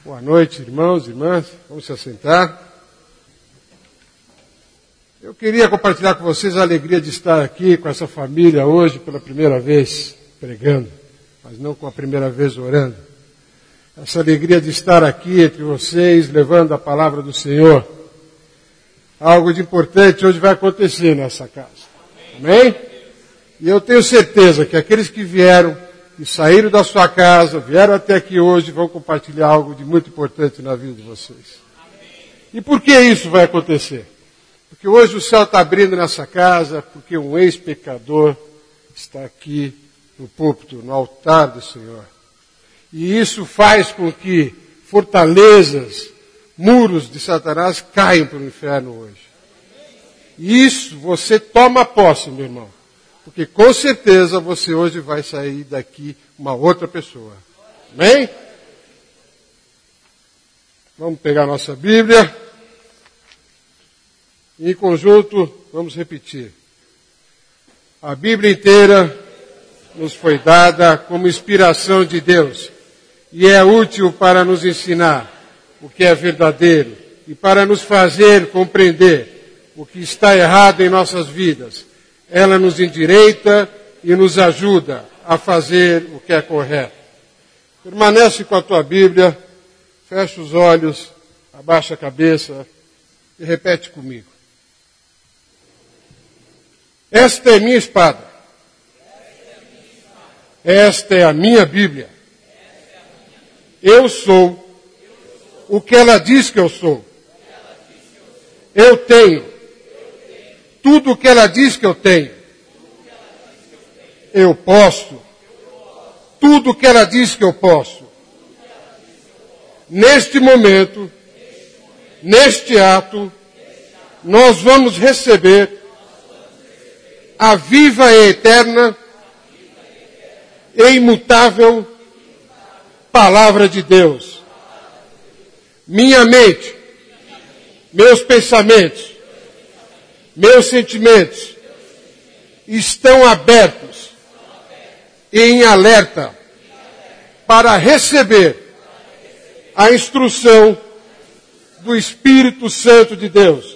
Boa noite, irmãos e irmãs. Vamos se assentar. Eu queria compartilhar com vocês a alegria de estar aqui com essa família hoje pela primeira vez pregando, mas não com a primeira vez orando. Essa alegria de estar aqui entre vocês, levando a palavra do Senhor. Algo de importante hoje vai acontecer nessa casa. Amém? E eu tenho certeza que aqueles que vieram, que saíram da sua casa, vieram até aqui hoje, vão compartilhar algo de muito importante na vida de vocês. E por que isso vai acontecer? Porque hoje o céu está abrindo nessa casa, porque um ex-pecador está aqui no púlpito, no altar do Senhor. E isso faz com que fortalezas, muros de Satanás caiam para o inferno hoje. E isso você toma posse, meu irmão. Porque com certeza você hoje vai sair daqui uma outra pessoa. Amém? Vamos pegar nossa Bíblia. E em conjunto vamos repetir. A Bíblia inteira nos foi dada como inspiração de Deus. E é útil para nos ensinar o que é verdadeiro. E para nos fazer compreender o que está errado em nossas vidas. Ela nos endireita e nos ajuda a fazer o que é correto. Permanece com a tua Bíblia, fecha os olhos, abaixa a cabeça e repete comigo. Esta é minha espada. Esta é a minha Bíblia. Eu sou o que ela diz que eu sou. Eu tenho tudo o que ela diz que eu tenho. Eu posso. Tudo o que ela diz que eu posso. Neste momento, neste ato, nós vamos receber a viva e eterna e imutável palavra de Deus. Minha mente, meus pensamentos, meus sentimentos estão abertos e em alerta para receber a instrução do Espírito Santo de Deus,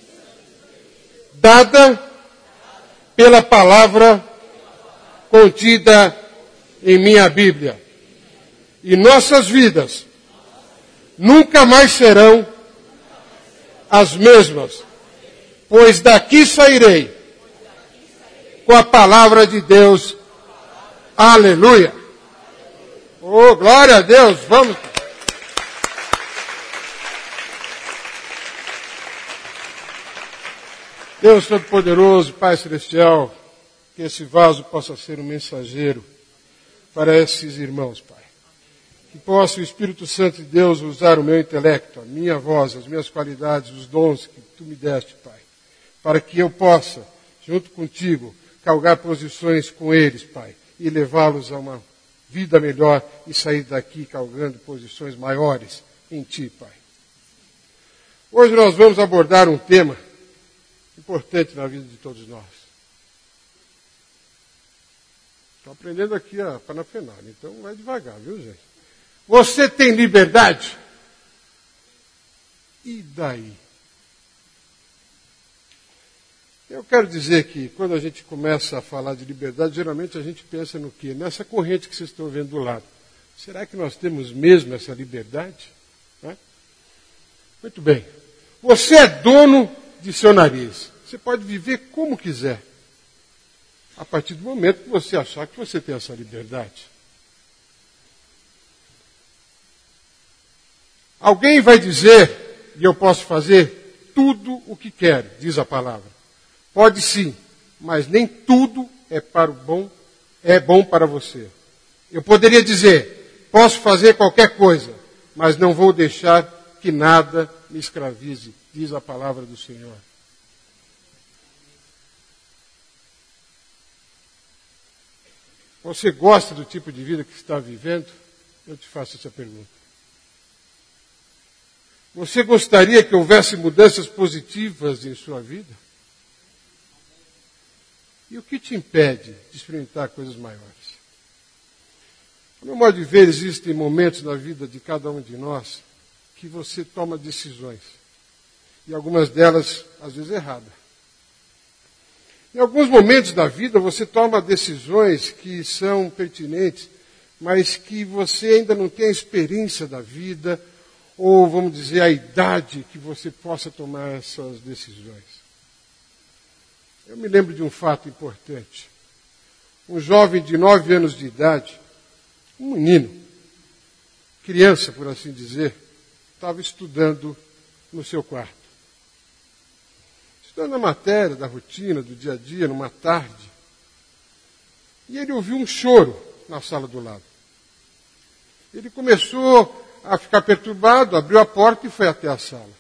dada pela palavra contida em minha Bíblia. E nossas vidas nunca mais serão as mesmas, pois daqui sairei com a palavra de Deus. Aleluia! Oh, glória a Deus! Vamos! Deus Todo-Poderoso, Pai Celestial, que esse vaso possa ser um mensageiro para esses irmãos, Pai. Que possa o Espírito Santo de Deus usar o meu intelecto, a minha voz, as minhas qualidades, os dons que Tu me deste, Pai. Para que eu possa, junto contigo, galgar posições com eles, Pai. E levá-los a uma vida melhor e sair daqui galgando posições maiores em Ti, Pai. Hoje nós vamos abordar um tema importante na vida de todos nós. Estou aprendendo aqui a panafenália, então vai devagar, viu, gente? Você tem liberdade? E daí? Eu quero dizer que quando a gente começa a falar de liberdade, geralmente a gente pensa no quê? Nessa corrente que vocês estão vendo do lado. Será que nós temos mesmo essa liberdade? Muito bem. Você é dono de seu nariz. Você pode viver como quiser. A partir do momento que você achar que você tem essa liberdade. Alguém vai dizer, e eu posso fazer tudo o que quero, diz a palavra. Pode sim, mas nem tudo é bom para você. Eu poderia dizer, posso fazer qualquer coisa, mas não vou deixar que nada me escravize, diz a palavra do Senhor. Você gosta do tipo de vida que está vivendo? Eu te faço essa pergunta. Você gostaria que houvesse mudanças positivas em sua vida? E o que te impede de experimentar coisas maiores? A meu modo de ver, existem momentos na vida de cada um de nós que você toma decisões. E algumas delas, às vezes, erradas. Em alguns momentos da vida, você toma decisões que são pertinentes, mas que você ainda não tem a experiência da vida, ou, vamos dizer, a idade que você possa tomar essas decisões. Eu me lembro de um fato importante. Um jovem de 9 anos de idade, um menino, criança, por assim dizer, estava estudando no seu quarto. Estudando a matéria da rotina, do dia a dia, numa tarde. E ele ouviu um choro na sala do lado. Ele começou a ficar perturbado, abriu a porta e foi até a sala.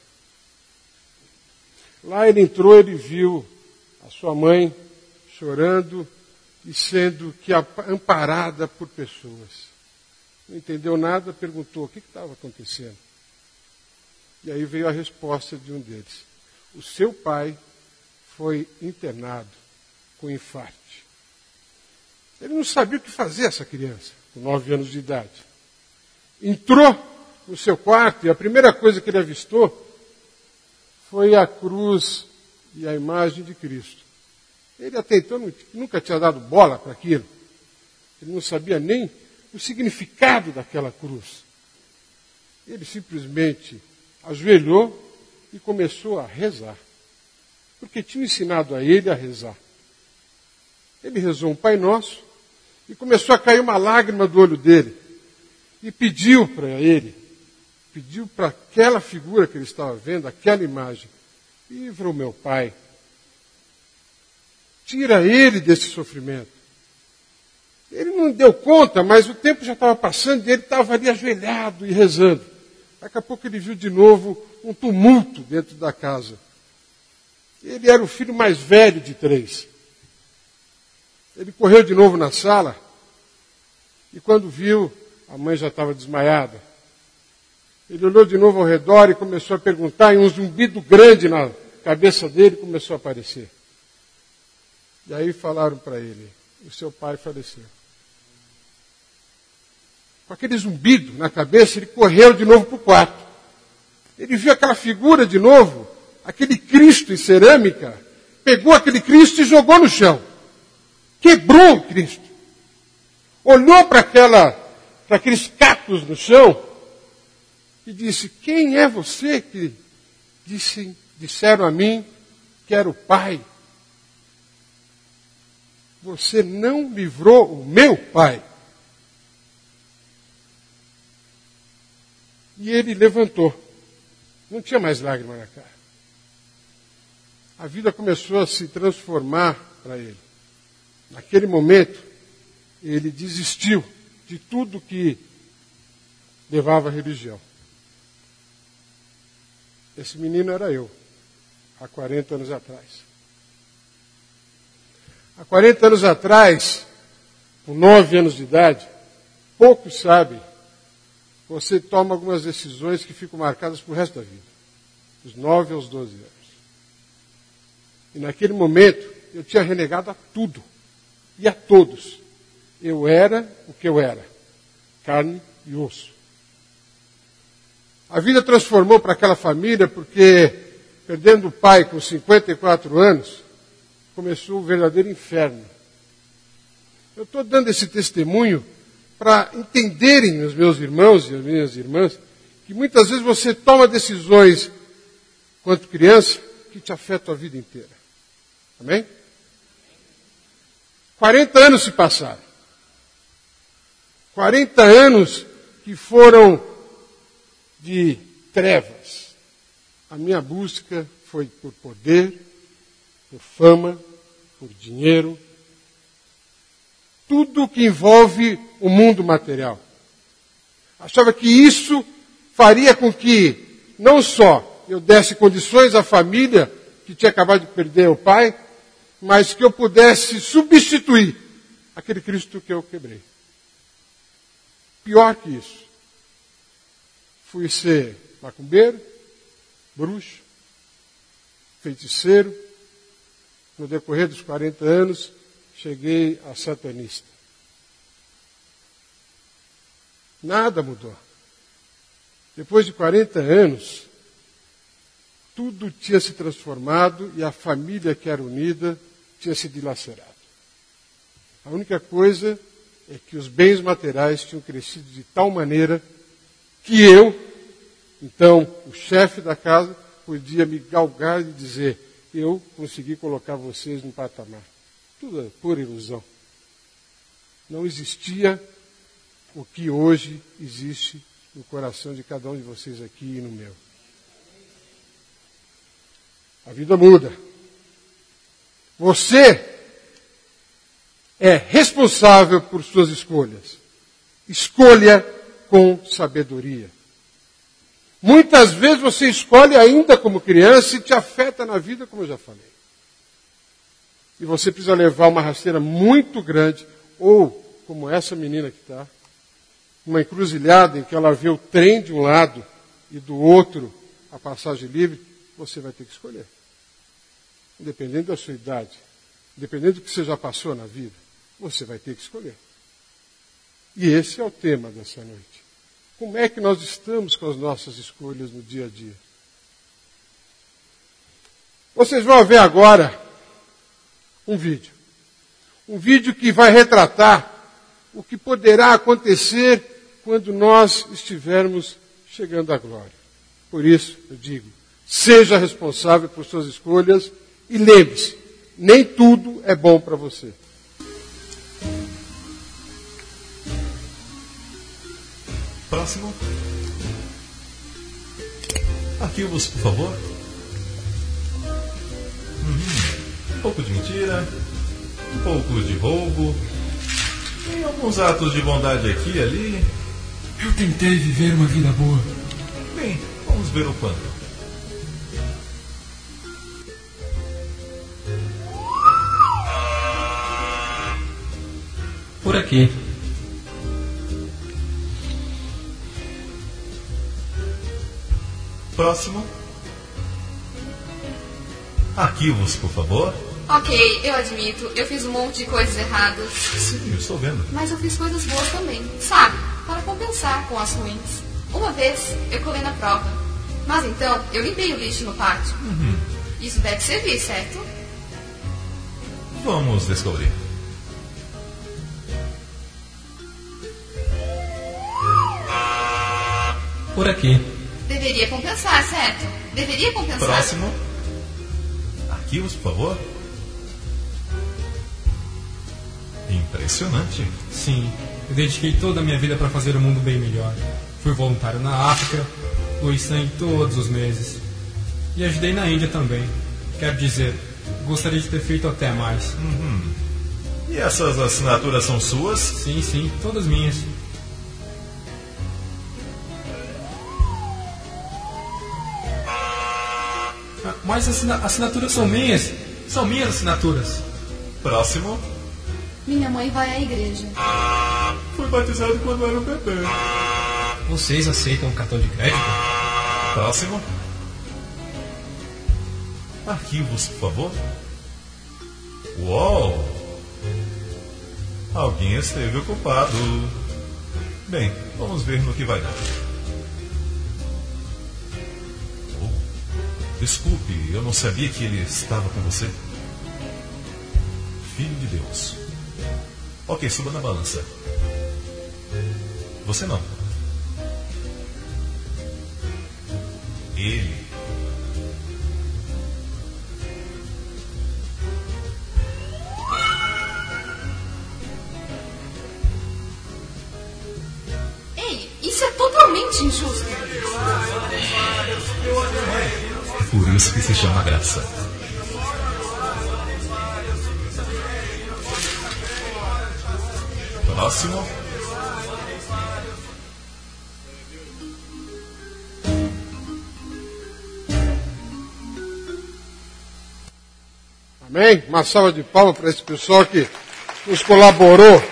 Lá ele entrou, ele viu a sua mãe chorando e sendo que amparada por pessoas. Não entendeu nada, perguntou o que estava acontecendo. E aí veio a resposta de um deles. O seu pai foi internado com infarto. Ele não sabia o que fazer, essa criança, com 9 anos de idade. Entrou no seu quarto e a primeira coisa que ele avistou foi a cruz e a imagem de Cristo. Ele até então nunca tinha dado bola para aquilo. Ele não sabia nem o significado daquela cruz. Ele simplesmente ajoelhou e começou a rezar. Porque tinha ensinado a ele a rezar. Ele rezou um Pai Nosso e começou a cair uma lágrima do olho dele. E pediu para ele, pediu para aquela figura que ele estava vendo, aquela imagem, livra o meu pai. Tira ele desse sofrimento. Ele não deu conta, mas o tempo já estava passando e ele estava ali ajoelhado e rezando. Daqui a pouco ele viu de novo um tumulto dentro da casa. Ele era o filho mais velho de 3. Ele correu de novo na sala e quando viu, a mãe já estava desmaiada. Ele olhou de novo ao redor e começou a perguntar, e um zumbido grande na cabeça dele começou a aparecer. E aí falaram para ele, o seu pai faleceu. Com aquele zumbido na cabeça, ele correu de novo para o quarto. Ele viu aquela figura de novo, aquele Cristo em cerâmica, pegou aquele Cristo e jogou no chão. Quebrou o Cristo. Olhou para aqueles cactos no chão e disse, quem é você que disseram a mim que era o Pai? Você não livrou o meu pai. E ele levantou. Não tinha mais lágrima na cara. A vida começou a se transformar para ele. Naquele momento, ele desistiu de tudo que levava à religião. Esse menino era eu, há 40 anos atrás. Há 40 anos atrás, com 9 anos de idade, poucos sabem, você toma algumas decisões que ficam marcadas para o resto da vida. Dos 9 aos 12 anos. E naquele momento, eu tinha renegado a tudo. E a todos. Eu era o que eu era. Carne e osso. A vida transformou para aquela família porque, perdendo o pai com 54 anos, começou o verdadeiro inferno. Eu estou dando esse testemunho para entenderem os meus irmãos e as minhas irmãs que muitas vezes você toma decisões, quanto criança, que te afetam a vida inteira. Amém? 40 anos se passaram. 40 anos que foram de trevas. A minha busca foi por poder, por fama, por dinheiro, tudo que envolve o mundo material. Achava que isso faria com que não só eu desse condições à família que tinha acabado de perder o pai, mas que eu pudesse substituir aquele Cristo que eu quebrei. Pior que isso. Fui ser macumbeiro, bruxo, feiticeiro. No decorrer dos 40 anos, cheguei a satanista. Nada mudou. Depois de 40 anos, tudo tinha se transformado e a família que era unida tinha se dilacerado. A única coisa é que os bens materiais tinham crescido de tal maneira que eu, então, o chefe da casa, podia me galgar e dizer: eu consegui colocar vocês num patamar. Tudo é pura ilusão. Não existia o que hoje existe no coração de cada um de vocês aqui e no meu. A vida muda. Você é responsável por suas escolhas. Escolha com sabedoria. Muitas vezes você escolhe ainda como criança e te afeta na vida, como eu já falei. E você precisa levar uma rasteira muito grande, ou, como essa menina que está, uma encruzilhada em que ela vê o trem de um lado e do outro a passagem livre, você vai ter que escolher. Independente da sua idade, independente do que você já passou na vida, você vai ter que escolher. E esse é o tema dessa noite. Como é que nós estamos com as nossas escolhas no dia a dia? Vocês vão ver agora um vídeo. Um vídeo que vai retratar o que poderá acontecer quando nós estivermos chegando à glória. Por isso, eu digo, seja responsável por suas escolhas e lembre-se, nem tudo é bom para você. Próximo. Arquivos, por favor. Um pouco de mentira, um pouco de roubo, tem alguns atos de bondade aqui e ali. Eu tentei viver uma vida boa. Bem, vamos ver o quanto. Por aqui. Próximo. Arquivos, por favor. Ok, eu admito, eu fiz um monte de coisas erradas. Sim, eu estou vendo. Mas eu fiz coisas boas também, sabe? Para compensar com as ruins. Uma vez, eu colei na prova. Mas então, eu limpei o lixo no pátio. Isso deve servir, certo? Vamos descobrir. Por aqui. Deveria compensar, certo? Deveria compensar. Próximo. Arquivos, por favor. Impressionante. Sim, eu dediquei toda a minha vida para fazer o mundo bem melhor. Fui voluntário na África, doei sangue todos os meses. E ajudei na Índia também. Quero dizer, gostaria de ter feito até mais. E essas assinaturas são suas? Sim, todas minhas. Mas as assinaturas são minhas. São minhas assinaturas. Próximo. Minha mãe vai à igreja. Fui batizado quando era um bebê. Vocês aceitam cartão de crédito? Próximo. Arquivos, por favor. Uou! Alguém esteve ocupado. Bem, vamos ver no que vai dar. Desculpe, eu não sabia que ele estava com você. Filho de Deus. Ok, suba na balança. Você não. Ele. Ei, isso é totalmente injusto. Por isso que se chama graça. Próximo. Amém? Uma salva de palmas para esse pessoal que nos colaborou.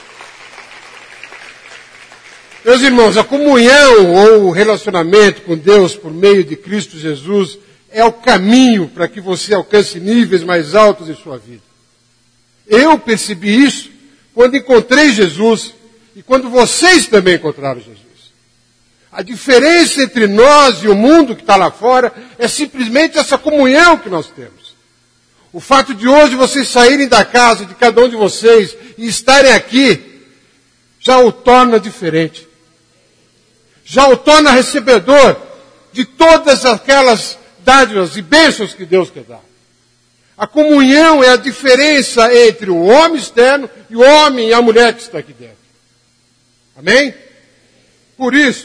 Meus irmãos, a comunhão ou o relacionamento com Deus por meio de Cristo Jesus é o caminho para que você alcance níveis mais altos em sua vida. Eu percebi isso quando encontrei Jesus E quando vocês também encontraram Jesus. A diferença entre nós e o mundo que está lá fora é simplesmente essa comunhão que nós temos. O fato de hoje vocês saírem da casa de cada um de vocês e estarem aqui, já o torna diferente. Já o torna recebedor de todas aquelas dádivas e bênçãos que Deus quer dar. A comunhão é a diferença entre o homem externo e o homem e a mulher que está aqui dentro. Amém? Por isso,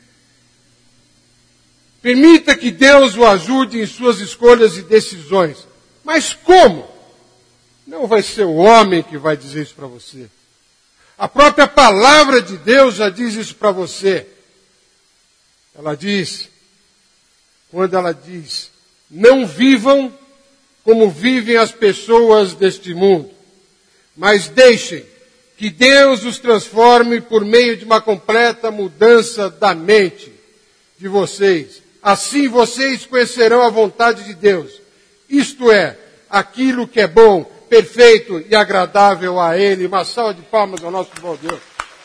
permita que Deus o ajude em suas escolhas e decisões. Mas como? Não vai ser o homem que vai dizer isso para você. A própria palavra de Deus já diz isso para você. Ela diz, quando ela diz, não vivam como vivem as pessoas deste mundo, mas deixem que Deus os transforme por meio de uma completa mudança da mente de vocês. Assim vocês conhecerão a vontade de Deus. Isto é, aquilo que é bom, perfeito e agradável a Ele. Uma salva de palmas ao nosso bom Deus.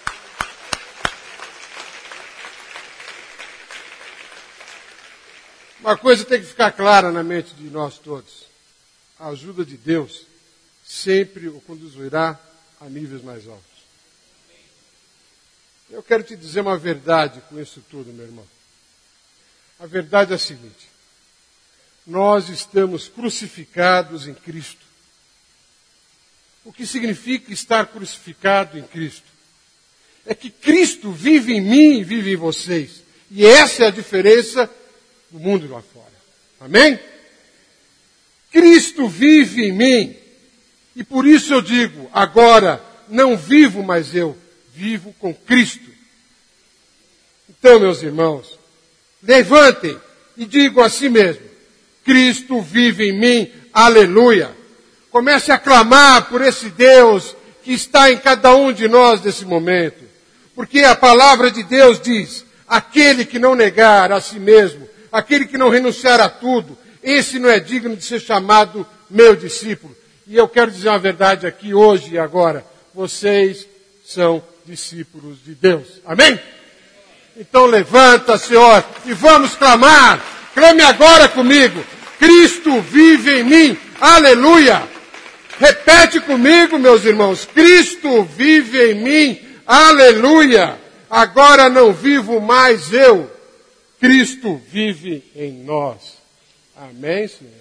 Uma coisa tem que ficar clara na mente de nós todos. A ajuda de Deus sempre o conduzirá a níveis mais altos. Eu quero te dizer uma verdade com isso tudo, meu irmão. A verdade é a seguinte. Nós estamos crucificados em Cristo. O que significa estar crucificado em Cristo? É que Cristo vive em mim e vive em vocês. E essa é a diferença do mundo lá fora. Amém? Cristo vive em mim. E por isso eu digo, agora não vivo mais eu, vivo com Cristo. Então, meus irmãos, levantem e digam a si mesmo, Cristo vive em mim, aleluia. Comece a clamar por esse Deus que está em cada um de nós nesse momento. Porque a palavra de Deus diz, aquele que não negar a si mesmo, aquele que não renunciar a tudo, esse não é digno de ser chamado meu discípulo. E eu quero dizer uma verdade aqui hoje e agora. Vocês são discípulos de Deus. Amém? Então levanta, Senhor, e vamos clamar. Clame agora comigo. Cristo vive em mim. Aleluia. Repete comigo, meus irmãos. Cristo vive em mim. Aleluia. Agora não vivo mais eu. Cristo vive em nós. Amém, Senhor?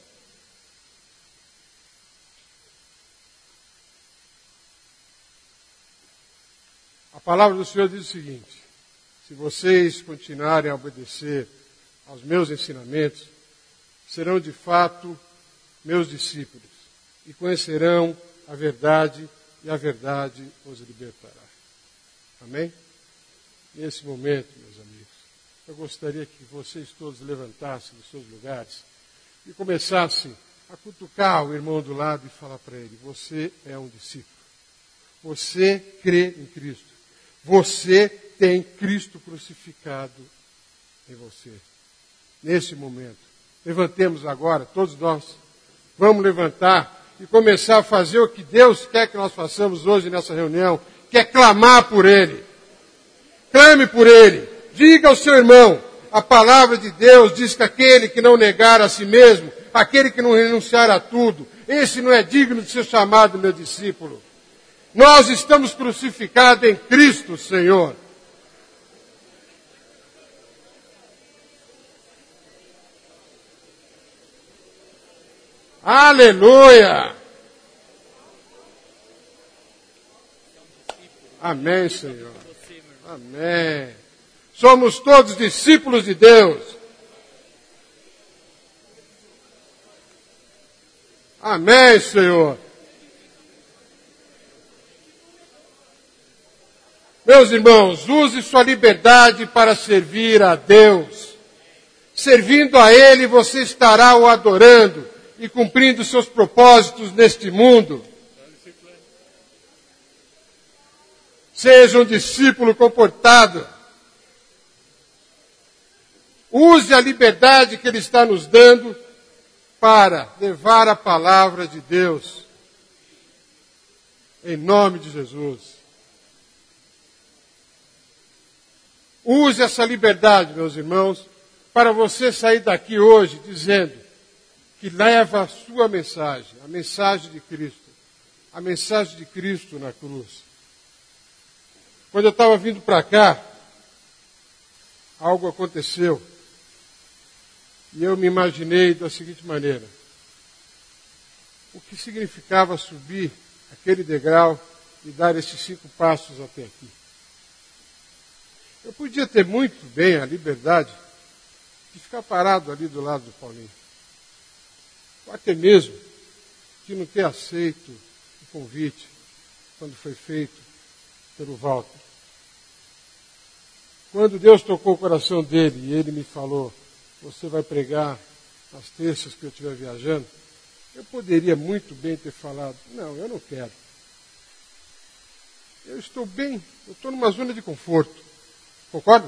A palavra do Senhor diz o seguinte, se vocês continuarem a obedecer aos meus ensinamentos, serão de fato meus discípulos e conhecerão a verdade e a verdade os libertará. Amém? Nesse momento, meus amigos, eu gostaria que vocês todos levantassem dos seus lugares e começassem a cutucar o irmão do lado e falar para ele, você é um discípulo. Você crê em Cristo. Você tem Cristo crucificado em você. Nesse momento. Levantemos agora, todos nós. Vamos levantar e começar a fazer o que Deus quer que nós façamos hoje nessa reunião, que é clamar por Ele. Clame por Ele. Diga ao seu irmão, a palavra de Deus diz que aquele que não negar a si mesmo, aquele que não renunciar a tudo, esse não é digno de ser chamado meu discípulo. Nós estamos crucificados em Cristo, Senhor. Aleluia! Amém, Senhor. Amém. Somos todos discípulos de Deus. Amém, Senhor. Meus irmãos, use sua liberdade para servir a Deus. Servindo a Ele, você estará o adorando e cumprindo seus propósitos neste mundo. Seja um discípulo comportado. Use a liberdade que Ele está nos dando para levar a palavra de Deus. Em nome de Jesus. Use essa liberdade, meus irmãos, para você sair daqui hoje dizendo que leva a sua mensagem, a mensagem de Cristo na cruz. Quando eu estava vindo para cá, algo aconteceu. E eu me imaginei da seguinte maneira: o que significava subir aquele degrau e dar esses 5 passos até aqui. Eu podia ter muito bem a liberdade de ficar parado ali do lado do Paulinho. Ou até mesmo de não ter aceito o convite quando foi feito pelo Walter. Quando Deus tocou o coração dele e ele me falou: você vai pregar nas terças que eu estiver viajando, eu poderia muito bem ter falado: não, eu não quero. Eu estou bem, eu estou numa zona de conforto. Concorda?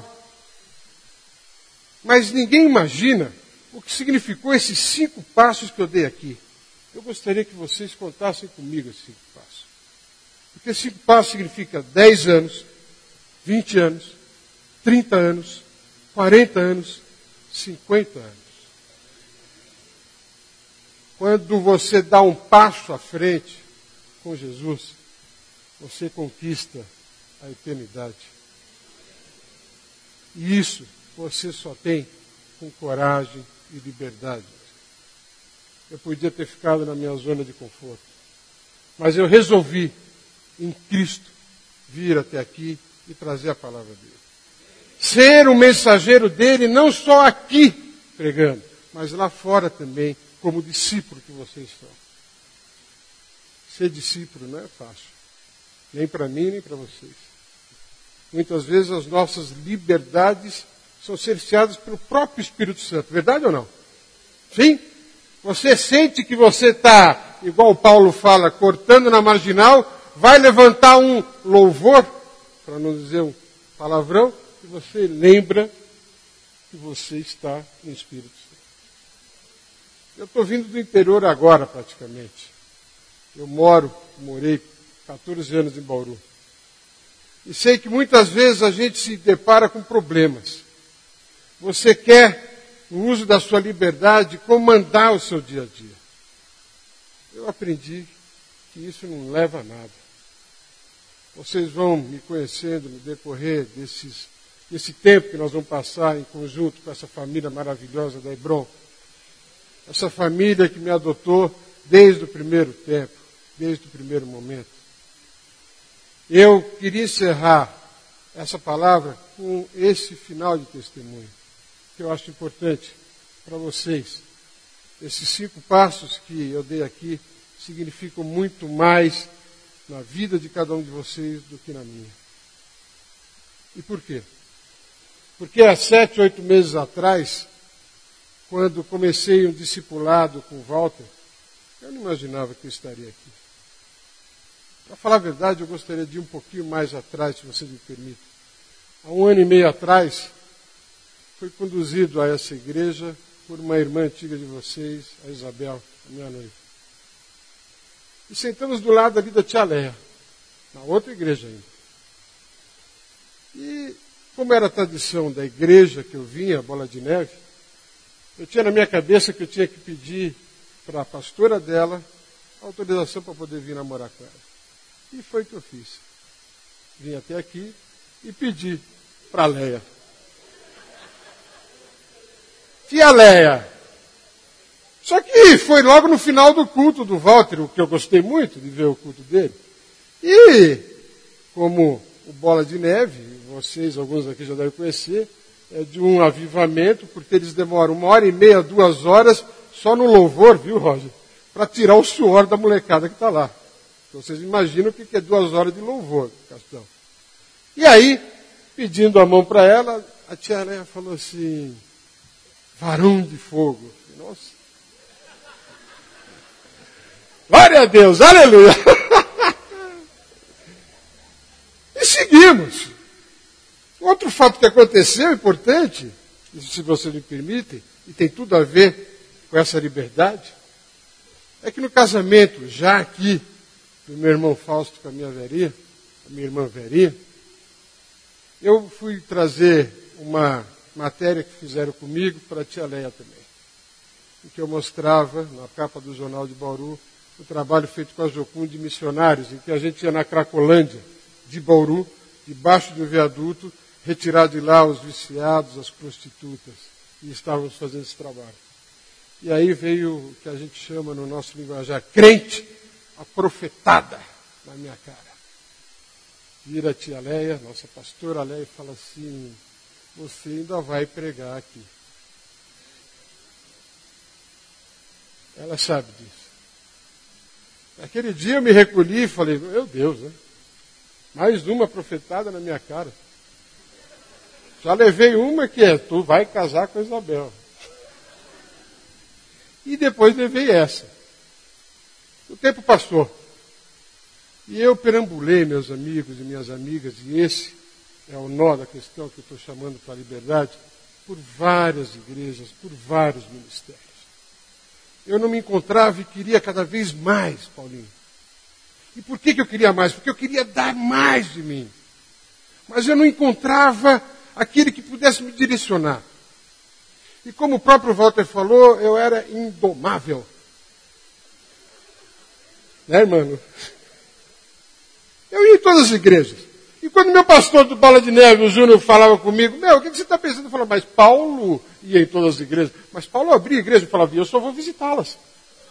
Mas ninguém imagina o que significou esses 5 passos que eu dei aqui. Eu gostaria que vocês contassem comigo esses 5 passos. Porque 5 passos significa 10 anos, 20 anos, 30 anos, 40 anos, 50 anos. Quando você dá um passo à frente com Jesus, você conquista a eternidade. E isso você só tem com coragem e liberdade. Eu podia ter ficado na minha zona de conforto, mas eu resolvi, em Cristo, vir até aqui e trazer a palavra dele. Ser um mensageiro dele, não só aqui pregando, mas lá fora também, como discípulo que vocês são. Ser discípulo não é fácil, nem para mim, nem para vocês. Muitas vezes as nossas liberdades são cerceadas pelo próprio Espírito Santo. Verdade ou não? Sim? Você sente que você está, igual o Paulo fala, cortando na marginal, vai levantar um louvor, para não dizer um palavrão, e você lembra que você está no Espírito Santo. Eu estou vindo do interior agora, praticamente. Eu morei 14 anos em Bauru. E sei que muitas vezes a gente se depara com problemas. Você quer, no uso da sua liberdade, comandar o seu dia a dia. Eu aprendi que isso não leva a nada. Vocês vão me conhecendo no decorrer desse tempo que nós vamos passar em conjunto com essa família maravilhosa da Hebron. Essa família que me adotou desde o primeiro tempo, desde o primeiro momento. Eu queria encerrar essa palavra com esse final de testemunho, que eu acho importante para vocês. Esses 5 passos que eu dei aqui significam muito mais na vida de cada um de vocês do que na minha. E por quê? Porque há 7, 8 meses atrás, quando comecei um discipulado com o Walter, eu não imaginava que eu estaria aqui. Para falar a verdade, eu gostaria de ir um pouquinho mais atrás, se você me permite. Há 1 ano e meio atrás, fui conduzido a essa igreja por uma irmã antiga de vocês, a Isabel, a minha noiva. E sentamos do lado ali da tia Leia, na outra igreja ainda. E como era a tradição da igreja que eu vinha, Bola de Neve, eu tinha na minha cabeça que eu tinha que pedir para a pastora dela autorização para poder vir namorar com ela. E foi o que eu fiz. Vim até aqui e pedi para a Leia. Tia Leia. Só que foi logo no final do culto do Walter, o que eu gostei muito de ver o culto dele. E, como o Bola de Neve, vocês, alguns aqui já devem conhecer, é de um avivamento, porque eles demoram 1h30, 2 horas, só no louvor, viu, Roger? Para tirar o suor da molecada que está lá. Então, vocês imaginam o que é 2 horas de louvor, Castão. E aí, pedindo a mão para ela, a tia Leia falou assim: varão de fogo. Nossa. Glória a Deus, aleluia. E seguimos. Outro fato que aconteceu, importante, se vocês me permitem, e tem tudo a ver com essa liberdade, é que no casamento, já aqui, do meu irmão Fausto com a minha irmã Verinha, Eu fui trazer uma matéria que fizeram comigo para a tia Leia também, em que eu mostrava, na capa do Jornal de Bauru, o trabalho feito com a Jocum de missionários, em que a gente ia na Cracolândia de Bauru, debaixo de um viaduto, retirar de lá os viciados, as prostitutas, e estávamos fazendo esse trabalho. E aí veio o que a gente chama no nosso linguajar, crente, a profetada na minha cara. Vira a tia Leia, nossa pastora Leia, e fala assim, você ainda vai pregar aqui. Ela sabe disso. Naquele dia eu me recolhi e falei, meu Deus, né? Mais uma profetada na minha cara. Já levei uma que é, tu vai casar com a Isabel. E depois levei essa. O tempo passou. E eu perambulei, meus amigos e minhas amigas, e esse é o nó da questão que eu estou chamando para a liberdade, por várias igrejas, por vários ministérios. Eu não me encontrava e queria cada vez mais, Paulinho. E por que eu queria mais? Porque eu queria dar mais de mim. Mas eu não encontrava aquele que pudesse me direcionar. E como o próprio Walter falou, eu era indomável. Né, irmão? Eu ia em todas as igrejas. E quando meu pastor do Bola de Neve, o Júnior, falava comigo, o que você está pensando? Eu falava, mas Paulo ia em todas as igrejas. Mas Paulo abria a igreja e falava, eu só vou visitá-las.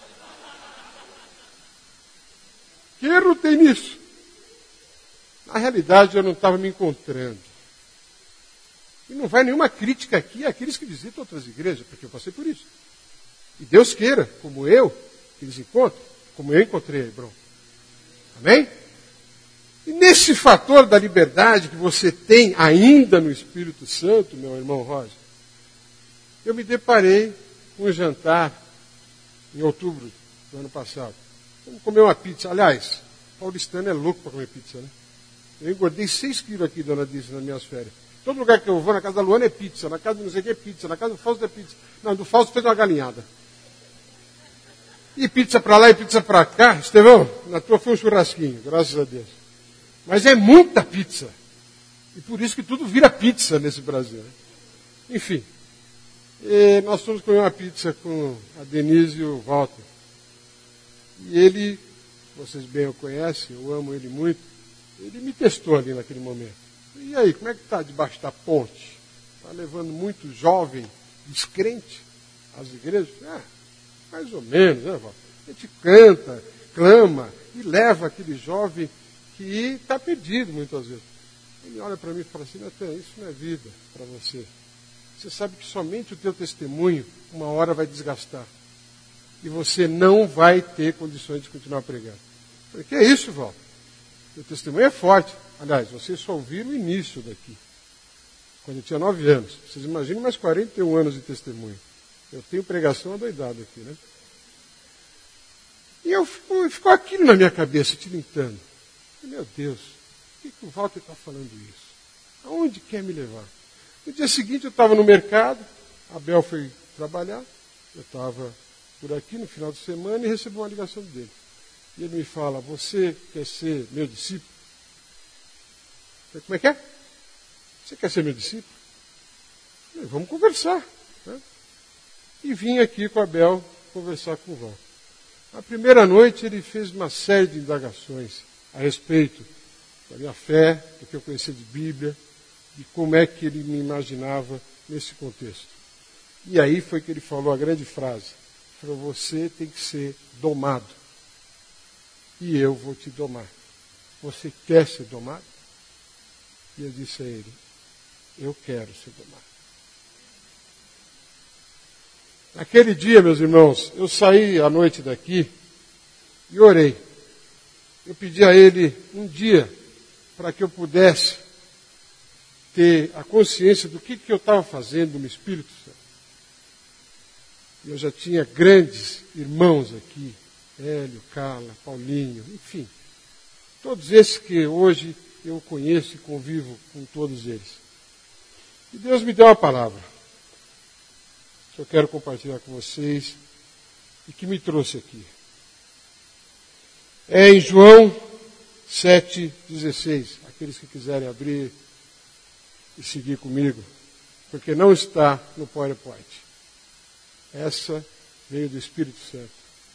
Que erro tem nisso? Na realidade, eu não estava me encontrando. E não vai nenhuma crítica aqui àqueles que visitam outras igrejas, porque eu passei por isso. E Deus queira, como eu, que eles encontrem, como eu encontrei a Hebron. Amém? E nesse fator da liberdade que você tem ainda no Espírito Santo, meu irmão Roger, eu me deparei com um jantar em outubro do ano passado. Vamos comer uma pizza. Aliás, paulistano é louco para comer pizza, né? Eu engordei 6 quilos aqui, dona Dice, nas minhas férias. Todo lugar que eu vou, na casa da Luana é pizza, na casa do não sei o que é pizza, na casa do Fausto é pizza. Não, do Fausto fez uma galinhada. E pizza para lá e pizza para cá. Estevão, na tua foi um churrasquinho, graças a Deus. Mas é muita pizza. E por isso que tudo vira pizza nesse Brasil. Né? Enfim, nós fomos comer uma pizza com a Denise e o Walter. E ele, vocês bem o conhecem, eu amo ele muito, ele me testou ali naquele momento. E aí, como é que está debaixo da ponte? Está levando muito jovem, descrente, às igrejas? Mais ou menos, né, Walter? A gente canta, clama e leva aquele jovem que está perdido muitas vezes. Ele olha para mim e fala assim, Natan, isso não é vida para você. Você sabe que somente o teu testemunho uma hora vai desgastar. E você não vai ter condições de continuar pregando. Eu falei, que é isso, Walter? O testemunho é forte. Aliás, vocês só ouviram o início daqui. Quando eu tinha 9 anos. Vocês imaginam mais 41 anos de testemunho. Eu tenho pregação adoidada aqui, né? E ficou aquilo na minha cabeça, tilintando. Meu Deus, por que o Walter está falando isso? Aonde quer me levar? No dia seguinte eu estava no mercado, a Bel foi trabalhar, eu estava por aqui no final de semana e recebi uma ligação dele. E ele me fala, você quer ser meu discípulo? Eu falei, como é que é? Você quer ser meu discípulo? Eu falei, vamos conversar. Né? E vim aqui com a Bel conversar com o Walter. Na primeira noite ele fez uma série de indagações a respeito da minha fé, do que eu conhecia de Bíblia, de como é que ele me imaginava nesse contexto. E aí foi que ele falou a grande frase. Ele falou, você tem que ser domado. E eu vou te domar. Você quer ser domado? E eu disse a ele, eu quero ser domado. Naquele dia, meus irmãos, eu saí à noite daqui e orei. Eu pedi a ele um dia para que eu pudesse ter a consciência do que eu estava fazendo no Espírito Santo. E eu já tinha grandes irmãos aqui, Hélio, Carla, Paulinho, enfim. Todos esses que hoje eu conheço e convivo com todos eles. E Deus me deu uma palavra. Que eu quero compartilhar com vocês e que me trouxe aqui. É em João 7,16. Aqueles que quiserem abrir, e seguir comigo, porque não está no PowerPoint. Essa veio do Espírito Santo.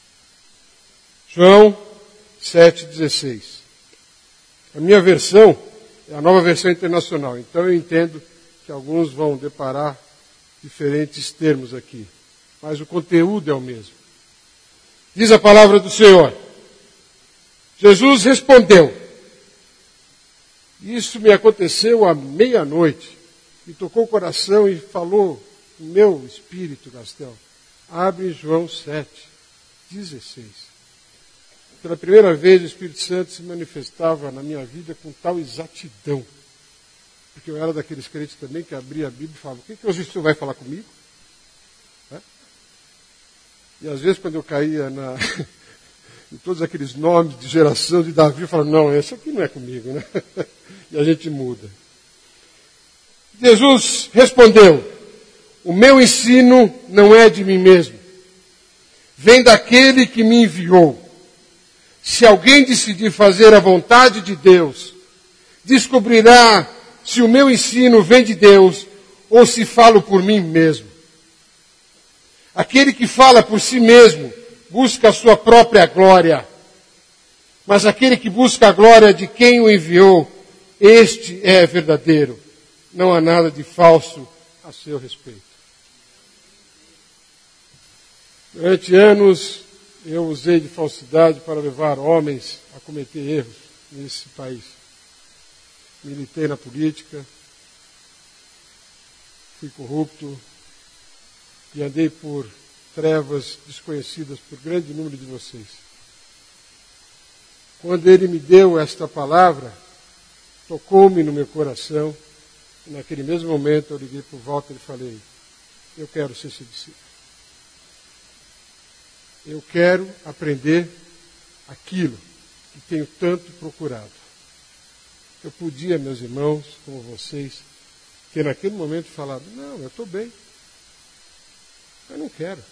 João 7,16. A minha versão é a nova versão internacional, então eu entendo que alguns vão deparar diferentes termos aqui, mas o conteúdo é o mesmo. Diz a palavra do Senhor. Jesus respondeu. Isso me aconteceu à meia-noite. Me tocou o coração e falou no meu espírito, Gastel. Abre João 7,16. Pela primeira vez o Espírito Santo se manifestava na minha vida com tal exatidão. Porque eu era daqueles crentes também que abria a Bíblia e falava, o que hoje o Senhor vai falar comigo? E às vezes quando eu caía em todos aqueles nomes de geração de Davi, eu falava, não, esse aqui não é comigo, né? E a gente muda. Jesus respondeu, o meu ensino não é de mim mesmo. Vem daquele que me enviou. Se alguém decidir fazer a vontade de Deus, descobrirá se o meu ensino vem de Deus ou se falo por mim mesmo. Aquele que fala por si mesmo busca a sua própria glória. Mas aquele que busca a glória de quem o enviou, este é verdadeiro. Não há nada de falso a seu respeito. Durante anos, eu usei de falsidade para levar homens a cometer erros nesse país. Militei na política, fui corrupto e andei por trevas desconhecidas por grande número de vocês. Quando ele me deu esta palavra, tocou-me no meu coração, e naquele mesmo momento eu liguei para o Walter e falei, eu quero ser seu discípulo. Eu quero aprender aquilo que tenho tanto procurado. Eu podia, meus irmãos, como vocês, ter naquele momento falado, não, eu estou bem. Eu não quero.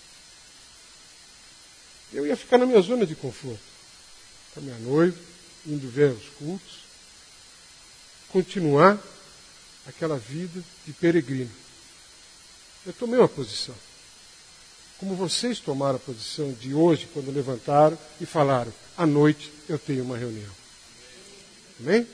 Eu ia ficar na minha zona de conforto. Com a minha noiva, indo ver os cultos, continuar aquela vida de peregrino. Eu tomei uma posição. Como vocês tomaram a posição de hoje, quando levantaram e falaram, à noite eu tenho uma reunião. Amém?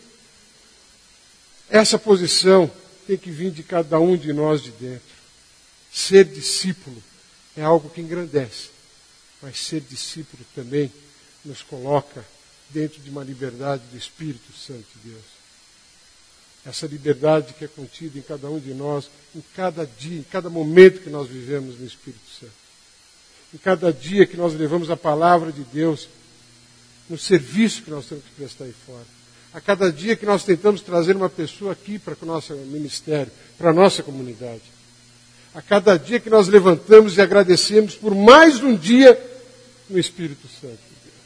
Essa posição tem que vir de cada um de nós de dentro. Ser discípulo é algo que engrandece, mas ser discípulo também nos coloca dentro de uma liberdade do Espírito Santo de Deus. Essa liberdade que é contida em cada um de nós, em cada dia, em cada momento que nós vivemos no Espírito Santo. Em cada dia que nós levamos a palavra de Deus no serviço que nós temos que prestar aí fora. A cada dia que nós tentamos trazer uma pessoa aqui para o nosso ministério, para a nossa comunidade. A cada dia que nós levantamos e agradecemos por mais um dia no Espírito Santo de Deus.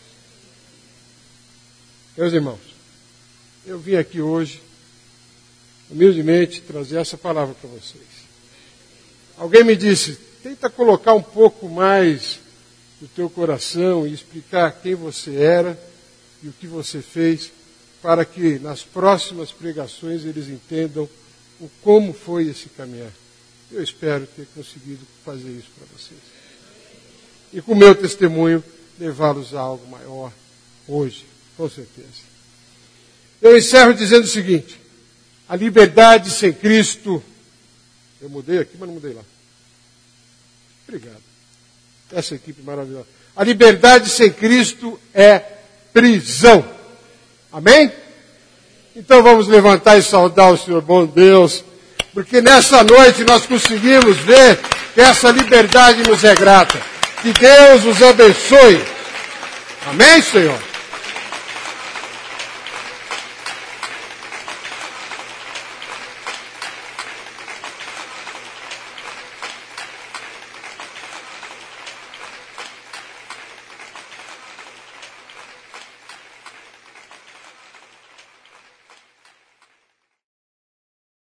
Meus irmãos, eu vim aqui hoje, humildemente, trazer essa palavra para vocês. Alguém me disse, tenta colocar um pouco mais do teu coração e explicar quem você era e o que você fez, para que nas próximas pregações eles entendam o como foi esse caminhar. Eu espero ter conseguido fazer isso para vocês. E com o meu testemunho, levá-los a algo maior hoje, com certeza. Eu encerro dizendo o seguinte, a liberdade sem Cristo, eu mudei aqui, mas não mudei lá. Obrigado. Essa equipe maravilhosa. A liberdade sem Cristo é prisão. Amém? Então vamos levantar e saudar o Senhor bom Deus, porque nessa noite nós conseguimos ver que essa liberdade nos é grata. Que Deus os abençoe. Amém, Senhor?